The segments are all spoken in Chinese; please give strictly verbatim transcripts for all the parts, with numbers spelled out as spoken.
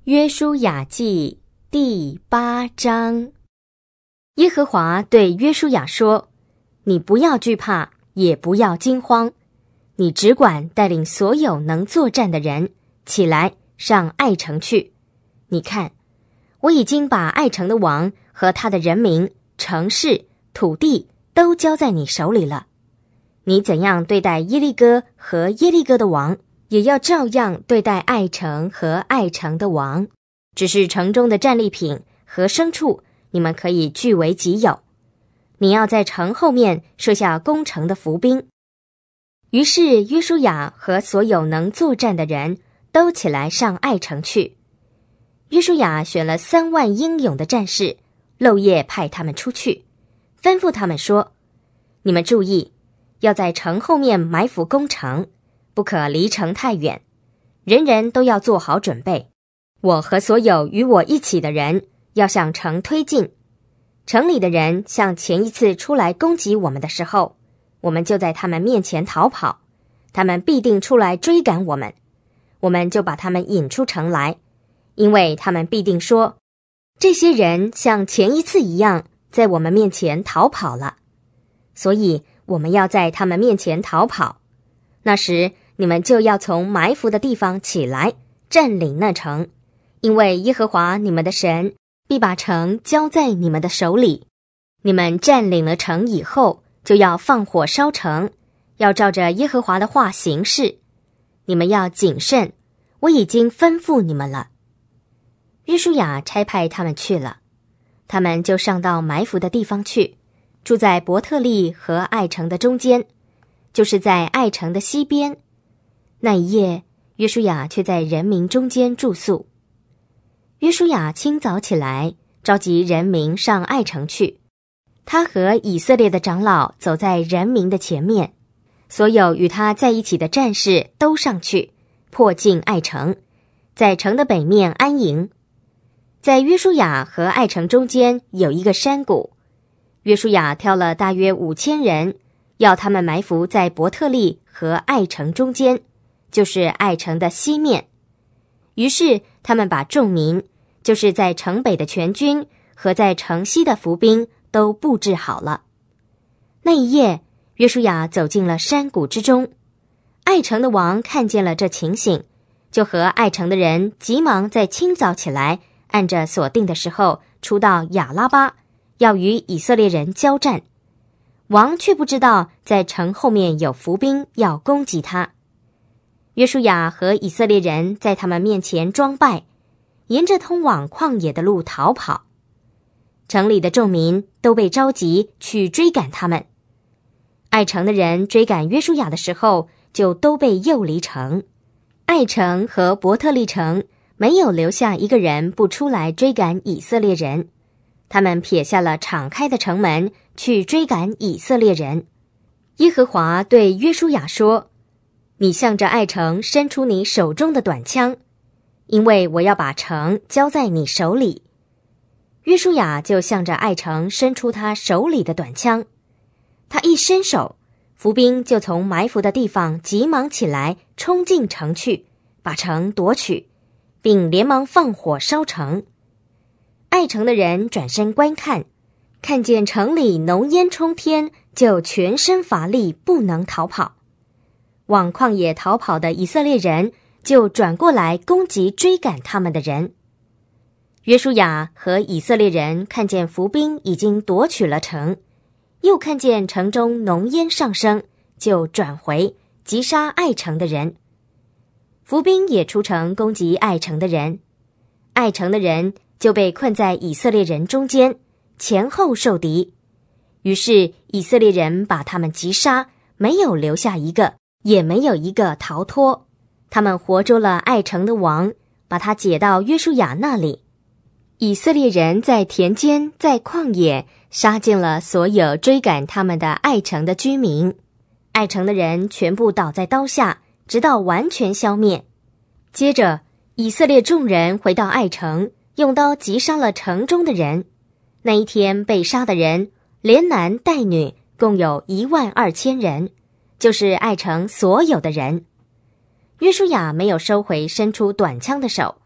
约书亚记第八章。耶和华对约书亚说：你不要惧怕，也不要惊慌，你只管带领所有能作战的人起来上爱城去。你看，我已经把爱城的王和他的人民、城市、土地都交在你手里了。你怎样对待耶利哥和耶利哥的王，也要照样对待爱城和爱城的王，只是城中的战利品和牲畜，你们可以据为己有。你要在城后面设下攻城的伏兵。于是约书亚和所有能作战的人都起来上爱城去。约书亚选了三万英勇的战士，漏夜派他们出去，吩咐他们说：你们注意，要在城后面埋伏攻城，不可离城太远，人人都要做好准备。我和所有与我一起的人要向城推进。城里的人像前一次出来攻击我们的时候，我们就在他们面前逃跑，他们必定出来追赶我们，我们就把他们引出城来，因为他们必定说，这些人像前一次一样在我们面前逃跑了，所以我们要在他们面前逃跑。那时你们就要从埋伏的地方起来，占领那城，因为耶和华你们的神必把城交在你们的手里。你们占领了城以后，就要放火烧城，要照着耶和华的话行事。你们要谨慎，我已经吩咐你们了。约书亚差派他们去了，他们就上到埋伏的地方去，住在伯特利和爱城的中间，就是在爱城的西边。那一夜，约书亚却在人民中间住宿。约书亚清早起来，召集人民上爱城去。他和以色列的长老走在人民的前面，所有与他在一起的战士都上去，迫近爱城，在城的北面安营。在约书亚和爱城中间有一个山谷，约书亚挑了大约五千人，要他们埋伏在伯特利和爱城中间，就是爱城的西面。于是他们把众民，就是在城北的全军和在城西的伏兵都布置好了。那一夜，约书亚走进了山谷之中。爱城的王看见了这情形，就和爱城的人急忙在清早起来，按着所定的时候出到亚拉巴，要与以色列人交战。王却不知道在城后面有伏兵要攻击他。约书亚和以色列人在他们面前装败，沿着通往旷野的路逃跑。城里的众民都被召集去追赶他们。爱城的人追赶约书亚的时候，就都被诱离城。爱城和伯特利城没有留下一个人不出来追赶以色列人，他们撇下了敞开的城门去追赶以色列人。耶和华对约书亚说：你向着爱城伸出你手中的短枪，因为我要把城交在你手里。约书亚就向着爱城伸出他手里的短枪，他一伸手，伏兵就从埋伏的地方急忙起来，冲进城去，把城夺取，并连忙放火烧城。爱城的人转身观看，看见城里浓烟冲天，就全身乏力，不能逃跑。往旷野逃跑的以色列人就转过来攻击追赶他们的人。约书亚和以色列人看见伏兵已经夺取了城，又看见城中浓烟上升，就转回击杀爱城的人。伏兵也出城攻击爱城的人，爱城的人就被困在以色列人中间，前后受敌。于是以色列人把他们击杀，没有留下一个，也没有一个逃脱。他们活捉了爱城的王，把他解到约书亚那里。以色列人在田间，在旷野杀尽了所有追赶他们的爱城的居民，爱城的人全部倒在刀下，直到完全消灭。接着以色列众人回到爱城，用刀击杀了城中的人。那一天被杀的人，连男带女，共有一万二千人，就是爱城所有的人。约书亚没有收回伸出短枪的手，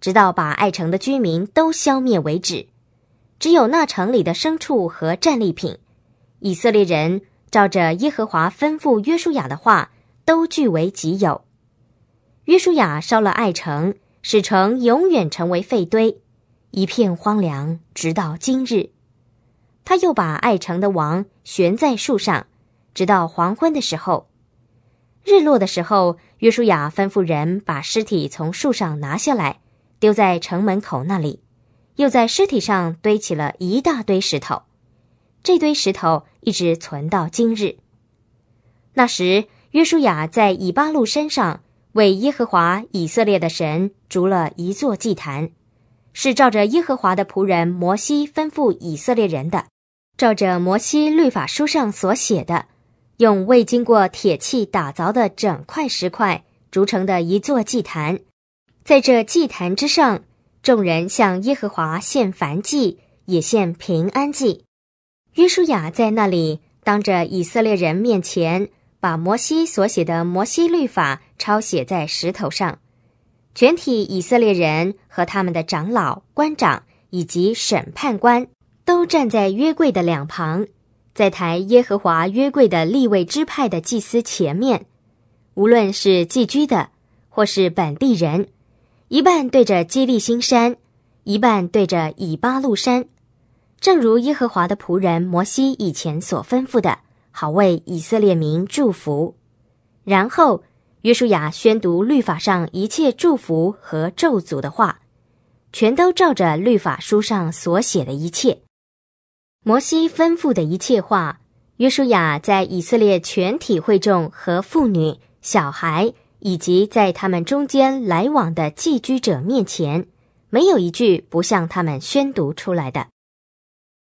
直到把爱城的居民都消灭为止。只有那城里的牲畜和战利品，以色列人照着耶和华吩咐约书亚的话，都据为己有。约书亚烧了爱城，使城永远成为废堆，一片荒凉，直到今日。他又把爱城的王悬在树上，直到黄昏的时候。日落的时候，约书亚吩咐人把尸体从树上拿下来，丢在城门口那里，又在尸体上堆起了一大堆石头。这堆石头一直存到今日。那时，约书亚在以巴路山上为耶和华以色列的神筑了一座祭坛，是照着耶和华的仆人摩西吩咐以色列人的，照着摩西律法书上所写的，用未经过铁器打凿的整块石块筑成的一座祭坛。在这祭坛之上，众人向耶和华献燔祭，也献平安祭。约书亚在那里当着以色列人面前，把摩西所写的摩西律法抄写在石头上。全体以色列人和他们的长老、官长以及审判官都站在约柜的两旁，在抬耶和华约柜的利未支派的祭司前面，无论是寄居的或是本地人，一半对着基利心山，一半对着以巴路山，正如耶和华的仆人摩西以前所吩咐的，好为以色列民祝福。然后约书亚宣读律法上一切祝福和咒诅的话，全都照着律法书上所写的一切。摩西吩咐的一切话，约书亚在以色列全体会众和妇女、小孩以及在他们中间来往的寄居者面前，没有一句不向他们宣读出来的。